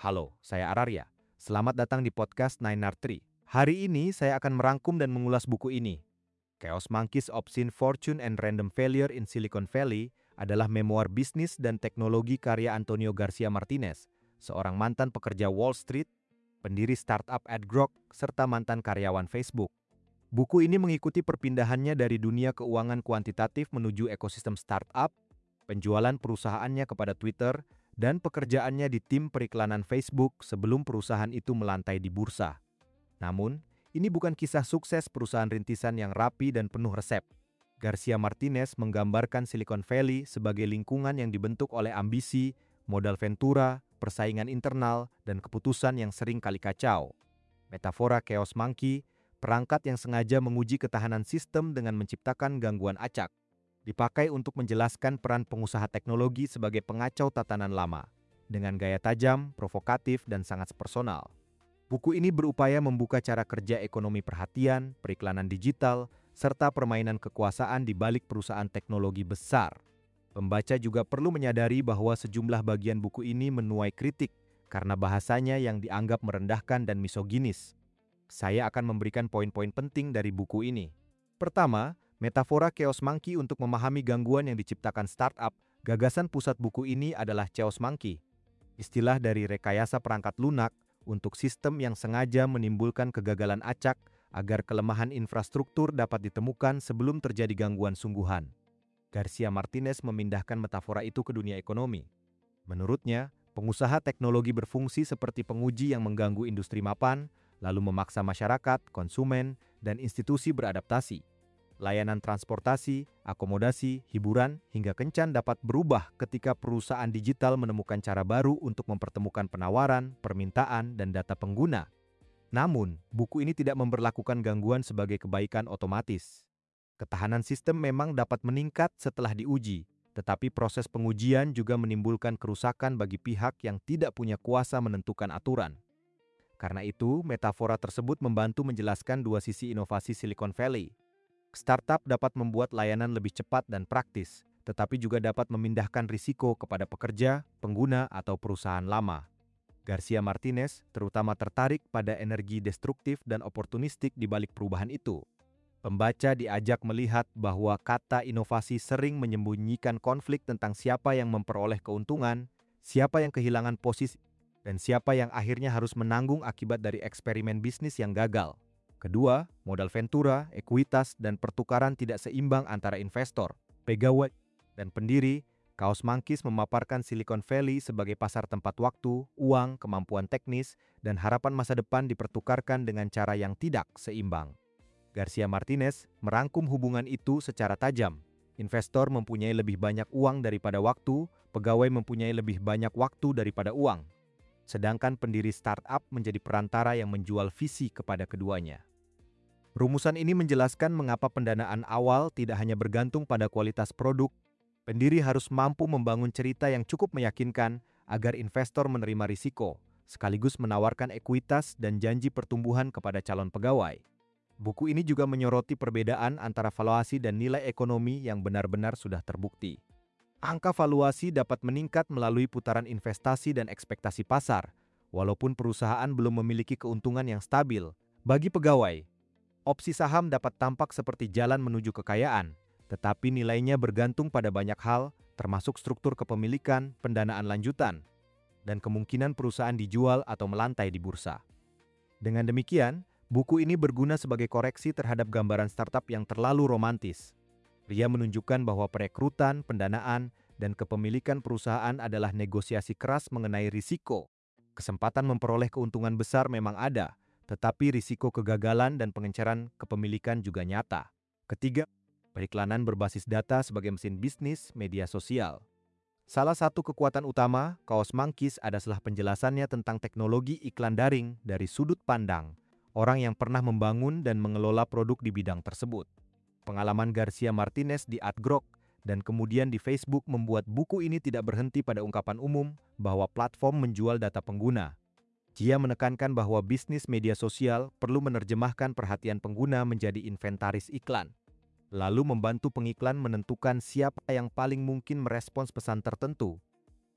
Halo, saya Ararya. Selamat datang di podcast Nine Art Tree. Hari ini saya akan merangkum dan mengulas buku ini. Chaos Monkeys Obscene Fortune and Random Failure in Silicon Valley adalah memoir bisnis dan teknologi karya Antonio Garcia Martinez, seorang mantan pekerja Wall Street, pendiri startup AdGrok, serta mantan karyawan Facebook. Buku ini mengikuti perpindahannya dari dunia keuangan kuantitatif menuju ekosistem startup, penjualan perusahaannya kepada Twitter, dan pekerjaannya di tim periklanan Facebook sebelum perusahaan itu melantai di bursa. Namun, ini bukan kisah sukses perusahaan rintisan yang rapi dan penuh resep. Garcia Martinez menggambarkan Silicon Valley sebagai lingkungan yang dibentuk oleh ambisi, modal ventura, persaingan internal, dan keputusan yang sering kali kacau. Metafora Chaos Monkey, perangkat yang sengaja menguji ketahanan sistem dengan menciptakan gangguan acak, dipakai untuk menjelaskan peran pengusaha teknologi sebagai pengacau tatanan lama, dengan gaya tajam, provokatif, dan sangat personal. Buku ini berupaya membuka cara kerja ekonomi perhatian, periklanan digital, serta permainan kekuasaan di balik perusahaan teknologi besar. Pembaca juga perlu menyadari bahwa sejumlah bagian buku ini menuai kritik karena bahasanya yang dianggap merendahkan dan misoginis. Saya akan memberikan poin-poin penting dari buku ini. Pertama, metafora Chaos Monkey untuk memahami gangguan yang diciptakan startup. Gagasan pusat buku ini adalah Chaos Monkey, istilah dari rekayasa perangkat lunak untuk sistem yang sengaja menimbulkan kegagalan acak agar kelemahan infrastruktur dapat ditemukan sebelum terjadi gangguan sungguhan. Garcia Martinez memindahkan metafora itu ke dunia ekonomi. Menurutnya, pengusaha teknologi berfungsi seperti penguji yang mengganggu industri mapan, lalu memaksa masyarakat, konsumen, dan institusi beradaptasi. Layanan transportasi, akomodasi, hiburan, hingga kencan dapat berubah ketika perusahaan digital menemukan cara baru untuk mempertemukan penawaran, permintaan, dan data pengguna. Namun, buku ini tidak memberlakukan gangguan sebagai kebaikan otomatis. Ketahanan sistem memang dapat meningkat setelah diuji, tetapi proses pengujian juga menimbulkan kerusakan bagi pihak yang tidak punya kuasa menentukan aturan. Karena itu, metafora tersebut membantu menjelaskan dua sisi inovasi Silicon Valley. Startup dapat membuat layanan lebih cepat dan praktis, tetapi juga dapat memindahkan risiko kepada pekerja, pengguna, atau perusahaan lama. Garcia Martinez terutama tertarik pada energi destruktif dan oportunistik di balik perubahan itu. Pembaca diajak melihat bahwa kata inovasi sering menyembunyikan konflik tentang siapa yang memperoleh keuntungan, siapa yang kehilangan posisi, dan siapa yang akhirnya harus menanggung akibat dari eksperimen bisnis yang gagal. Kedua, modal ventura, ekuitas, dan pertukaran tidak seimbang antara investor, pegawai, dan pendiri. Chaos Monkeys memaparkan Silicon Valley sebagai pasar tempat waktu, uang, kemampuan teknis, dan harapan masa depan dipertukarkan dengan cara yang tidak seimbang. Garcia Martinez merangkum hubungan itu secara tajam. Investor mempunyai lebih banyak uang daripada waktu, pegawai mempunyai lebih banyak waktu daripada uang. Sedangkan pendiri startup menjadi perantara yang menjual visi kepada keduanya. Rumusan ini menjelaskan mengapa pendanaan awal tidak hanya bergantung pada kualitas produk. Pendiri harus mampu membangun cerita yang cukup meyakinkan agar investor menerima risiko, sekaligus menawarkan ekuitas dan janji pertumbuhan kepada calon pegawai. Buku ini juga menyoroti perbedaan antara valuasi dan nilai ekonomi yang benar-benar sudah terbukti. Angka valuasi dapat meningkat melalui putaran investasi dan ekspektasi pasar, walaupun perusahaan belum memiliki keuntungan yang stabil. Bagi pegawai, opsi saham dapat tampak seperti jalan menuju kekayaan, tetapi nilainya bergantung pada banyak hal, termasuk struktur kepemilikan, pendanaan lanjutan, dan kemungkinan perusahaan dijual atau melantai di bursa. Dengan demikian, buku ini berguna sebagai koreksi terhadap gambaran startup yang terlalu romantis. Dia menunjukkan bahwa perekrutan, pendanaan, dan kepemilikan perusahaan adalah negosiasi keras mengenai risiko. Kesempatan memperoleh keuntungan besar memang ada, tetapi risiko kegagalan dan pengenceran kepemilikan juga nyata. Ketiga, periklanan berbasis data sebagai mesin bisnis media sosial. Salah satu kekuatan utama Chaos Monkeys adalah penjelasannya tentang teknologi iklan daring dari sudut pandang orang yang pernah membangun dan mengelola produk di bidang tersebut. Pengalaman Garcia Martinez di AdGrok dan kemudian di Facebook membuat buku ini tidak berhenti pada ungkapan umum bahwa platform menjual data pengguna. Dia menekankan bahwa bisnis media sosial perlu menerjemahkan perhatian pengguna menjadi inventaris iklan, lalu membantu pengiklan menentukan siapa yang paling mungkin merespons pesan tertentu.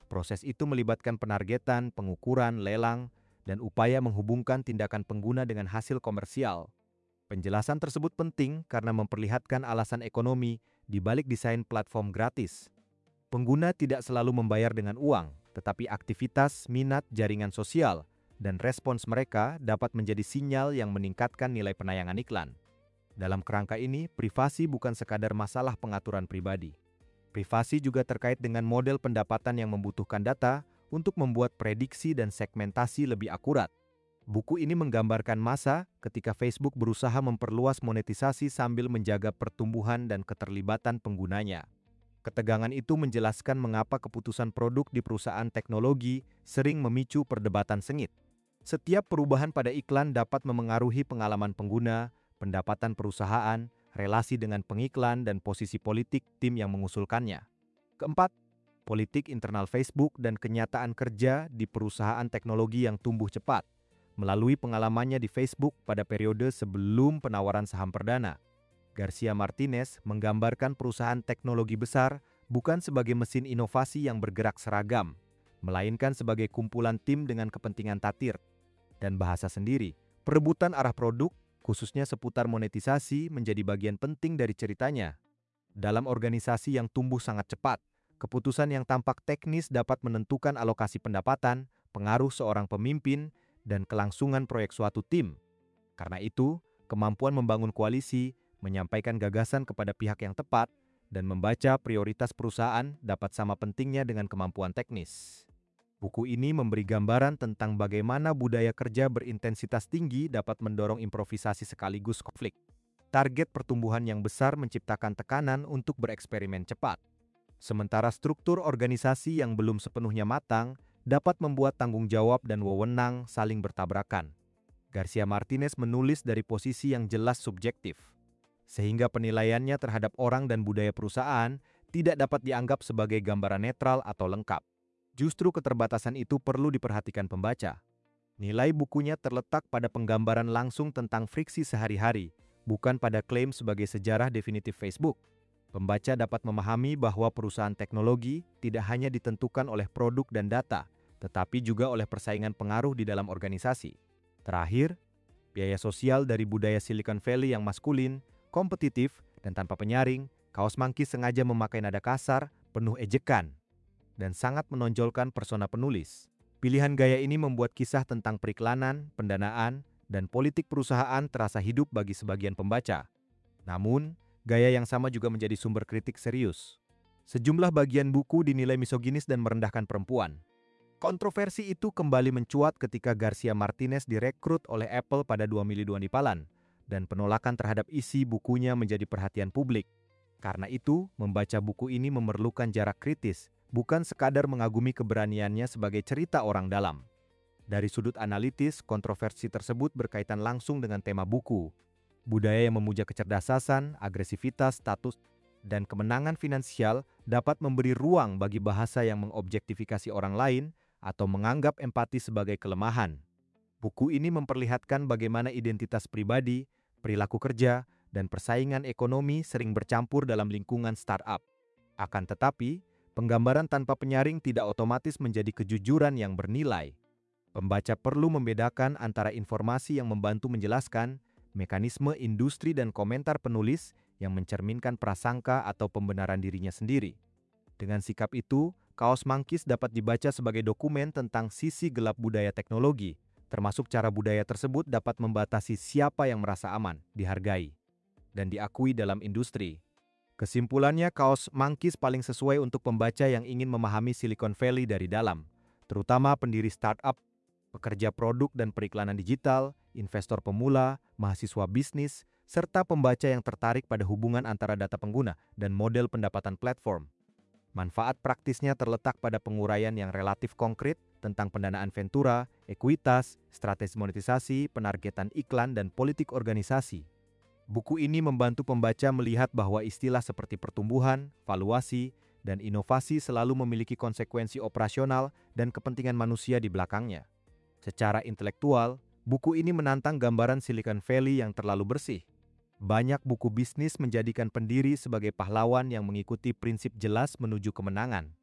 Proses itu melibatkan penargetan, pengukuran, lelang, dan upaya menghubungkan tindakan pengguna dengan hasil komersial. Penjelasan tersebut penting karena memperlihatkan alasan ekonomi di balik desain platform gratis. Pengguna tidak selalu membayar dengan uang, tetapi aktivitas, minat, jaringan sosial, dan respons mereka dapat menjadi sinyal yang meningkatkan nilai penayangan iklan. Dalam kerangka ini, privasi bukan sekadar masalah pengaturan pribadi. Privasi juga terkait dengan model pendapatan yang membutuhkan data untuk membuat prediksi dan segmentasi lebih akurat. Buku ini menggambarkan masa ketika Facebook berusaha memperluas monetisasi sambil menjaga pertumbuhan dan keterlibatan penggunanya. Ketegangan itu menjelaskan mengapa keputusan produk di perusahaan teknologi sering memicu perdebatan sengit. Setiap perubahan pada iklan dapat memengaruhi pengalaman pengguna, pendapatan perusahaan, relasi dengan pengiklan, dan posisi politik tim yang mengusulkannya. Keempat, politik internal Facebook dan kenyataan kerja di perusahaan teknologi yang tumbuh cepat. Melalui pengalamannya di Facebook pada periode sebelum penawaran saham perdana, Garcia Martinez menggambarkan perusahaan teknologi besar bukan sebagai mesin inovasi yang bergerak seragam, melainkan sebagai kumpulan tim dengan kepentingan tatir dan bahasa sendiri. Perebutan arah produk, khususnya seputar monetisasi, menjadi bagian penting dari ceritanya. Dalam organisasi yang tumbuh sangat cepat, keputusan yang tampak teknis dapat menentukan alokasi pendapatan, pengaruh seorang pemimpin, dan kelangsungan proyek suatu tim. Karena itu, kemampuan membangun koalisi, menyampaikan gagasan kepada pihak yang tepat, dan membaca prioritas perusahaan dapat sama pentingnya dengan kemampuan teknis. Buku ini memberi gambaran tentang bagaimana budaya kerja berintensitas tinggi dapat mendorong improvisasi sekaligus konflik. Target pertumbuhan yang besar menciptakan tekanan untuk bereksperimen cepat. Sementara struktur organisasi yang belum sepenuhnya matang dapat membuat tanggung jawab dan wewenang saling bertabrakan. Garcia Martinez menulis dari posisi yang jelas subjektif, sehingga penilaiannya terhadap orang dan budaya perusahaan tidak dapat dianggap sebagai gambaran netral atau lengkap. Justru keterbatasan itu perlu diperhatikan pembaca. Nilai bukunya terletak pada penggambaran langsung tentang friksi sehari-hari, bukan pada klaim sebagai sejarah definitif Facebook. Pembaca dapat memahami bahwa perusahaan teknologi tidak hanya ditentukan oleh produk dan data, tetapi juga oleh persaingan pengaruh di dalam organisasi. Terakhir, biaya sosial dari budaya Silicon Valley yang maskulin, kompetitif, dan tanpa penyaring, Kaos Monkeys sengaja memakai nada kasar, penuh ejekan, dan sangat menonjolkan persona penulis. Pilihan gaya ini membuat kisah tentang periklanan, pendanaan, dan politik perusahaan terasa hidup bagi sebagian pembaca. Namun, gaya yang sama juga menjadi sumber kritik serius. Sejumlah bagian buku dinilai misoginis dan merendahkan perempuan. Kontroversi itu kembali mencuat ketika Garcia Martinez direkrut oleh Apple pada 2 Mei 2024 dan penolakan terhadap isi bukunya menjadi perhatian publik. Karena itu, membaca buku ini memerlukan jarak kritis, bukan sekadar mengagumi keberaniannya sebagai cerita orang dalam. Dari sudut analitis, kontroversi tersebut berkaitan langsung dengan tema buku. Budaya yang memuja kecerdasan, agresivitas, status, dan kemenangan finansial dapat memberi ruang bagi bahasa yang mengobjektifikasi orang lain atau menganggap empati sebagai kelemahan. Buku ini memperlihatkan bagaimana identitas pribadi, perilaku kerja, dan persaingan ekonomi sering bercampur dalam lingkungan startup. Akan tetapi, penggambaran tanpa penyaring tidak otomatis menjadi kejujuran yang bernilai. Pembaca perlu membedakan antara informasi yang membantu menjelaskan, mekanisme industri dan komentar penulis yang mencerminkan prasangka atau pembenaran dirinya sendiri. Dengan sikap itu, Kaos Monkeys dapat dibaca sebagai dokumen tentang sisi gelap budaya teknologi, termasuk cara budaya tersebut dapat membatasi siapa yang merasa aman, dihargai, dan diakui dalam industri. Kesimpulannya, Kaos Monkeys paling sesuai untuk pembaca yang ingin memahami Silicon Valley dari dalam, terutama pendiri startup, pekerja produk dan periklanan digital, investor pemula, mahasiswa bisnis, serta pembaca yang tertarik pada hubungan antara data pengguna dan model pendapatan platform. Manfaat praktisnya terletak pada penguraian yang relatif konkret tentang pendanaan ventura, ekuitas, strategi monetisasi, penargetan iklan, dan politik organisasi. Buku ini membantu pembaca melihat bahwa istilah seperti pertumbuhan, valuasi, dan inovasi selalu memiliki konsekuensi operasional dan kepentingan manusia di belakangnya. Secara intelektual, buku ini menantang gambaran Silicon Valley yang terlalu bersih. Banyak buku bisnis menjadikan pendiri sebagai pahlawan yang mengikuti prinsip jelas menuju kemenangan.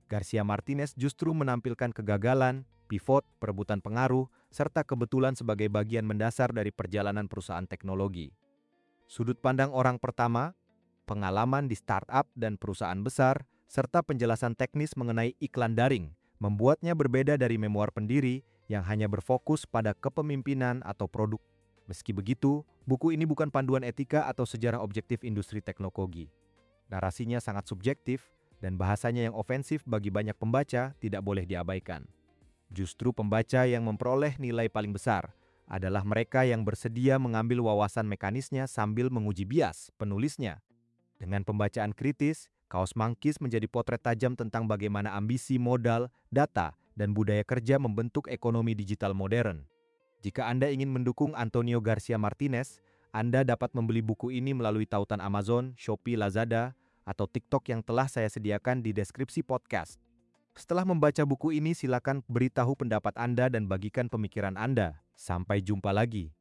Garcia Martinez justru menampilkan kegagalan, pivot, perebutan pengaruh, serta kebetulan sebagai bagian mendasar dari perjalanan perusahaan teknologi. Sudut pandang orang pertama, pengalaman di startup dan perusahaan besar, serta penjelasan teknis mengenai iklan daring, membuatnya berbeda dari memoir pendiri yang hanya berfokus pada kepemimpinan atau produk. Meski begitu, buku ini bukan panduan etika atau sejarah objektif industri teknologi. Narasinya sangat subjektif, dan bahasanya yang ofensif bagi banyak pembaca tidak boleh diabaikan. Justru pembaca yang memperoleh nilai paling besar adalah mereka yang bersedia mengambil wawasan mekanisnya sambil menguji bias penulisnya. Dengan pembacaan kritis, Kaos Monkeys menjadi potret tajam tentang bagaimana ambisi modal, data, dan budaya kerja membentuk ekonomi digital modern. Jika Anda ingin mendukung Antonio Garcia Martinez, Anda dapat membeli buku ini melalui tautan Amazon, Shopee, Lazada, atau TikTok yang telah saya sediakan di deskripsi podcast. Setelah membaca buku ini, silakan beritahu pendapat Anda dan bagikan pemikiran Anda. Sampai jumpa lagi.